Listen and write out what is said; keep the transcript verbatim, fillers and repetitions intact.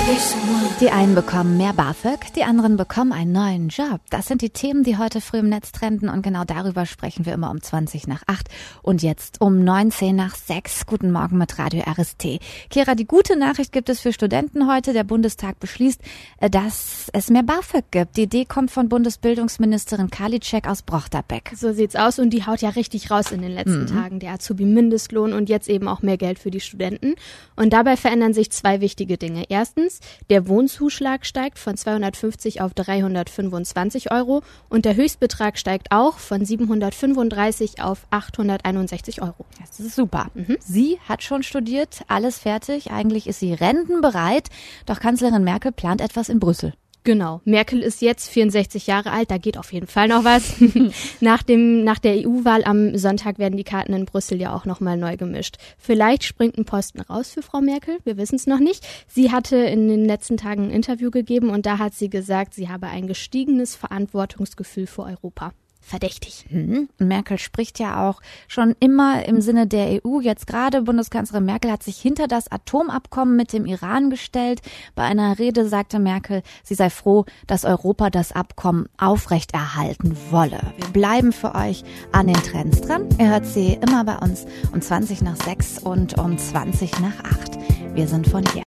Die einen bekommen mehr BAföG, die anderen bekommen einen neuen Job. Das sind die Themen, die heute früh im Netz trenden und genau darüber sprechen wir immer um zwanzig nach acht und jetzt um neunzehn nach sechs. Guten Morgen mit Radio R S T. Kira, die gute Nachricht gibt es für Studenten heute. Der Bundestag beschließt, dass es mehr BAföG gibt. Die Idee kommt von Bundesbildungsministerin Karliczek aus Brochterbeck. So sieht's aus und die haut ja richtig raus in den letzten mhm. Tagen. Der Azubi-Mindestlohn und jetzt eben auch mehr Geld für die Studenten. Und dabei verändern sich zwei wichtige Dinge. Erstens, der Wohnzuschlag steigt von zweihundertfünfzig auf dreihundertfünfundzwanzig Euro und der Höchstbetrag steigt auch von siebenhundertfünfunddreißig auf achthunderteinundsechzig Euro. Das ist super. Mhm. Sie hat schon studiert, alles fertig. Eigentlich ist sie rentenbereit. Doch Kanzlerin Merkel plant etwas in Brüssel. Genau. Merkel ist jetzt vierundsechzig Jahre alt, da geht auf jeden Fall noch was. nach dem, nach der E U-Wahl am Sonntag werden die Karten in Brüssel ja auch nochmal neu gemischt. Vielleicht springt ein Posten raus für Frau Merkel, wir wissen es noch nicht. Sie hatte in den letzten Tagen ein Interview gegeben und da hat sie gesagt, sie habe ein gestiegenes Verantwortungsgefühl für Europa. Verdächtig. Hm. Merkel spricht ja auch schon immer im Sinne der E U. Jetzt gerade Bundeskanzlerin Merkel hat sich hinter das Atomabkommen mit dem Iran gestellt. Bei einer Rede sagte Merkel, sie sei froh, dass Europa das Abkommen aufrechterhalten wolle. Wir bleiben für euch an den Trends dran. Ihr hört sie immer bei uns um zwanzig nach sechs und um zwanzig nach acht. Wir sind von hier.